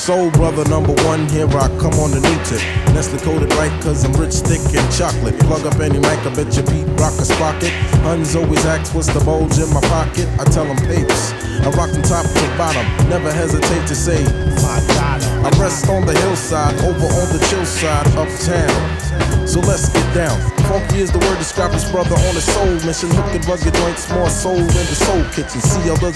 Soul brother number one, here I come on the new tip. Nestle coated right cause I'm rich, thick and chocolate. Plug up any mic, I bet your beat rock a sprocket. Huns always ask what's the bulge in my pocket. I tell them papes. I rock from top to bottom, never hesitate to say my God. I rest on the hillside, over on the chill side, uptown. So let's get down. Funky is the word, describe this brother on his soul mission. Looking rugged joints, more soul in the soul kitchen. See others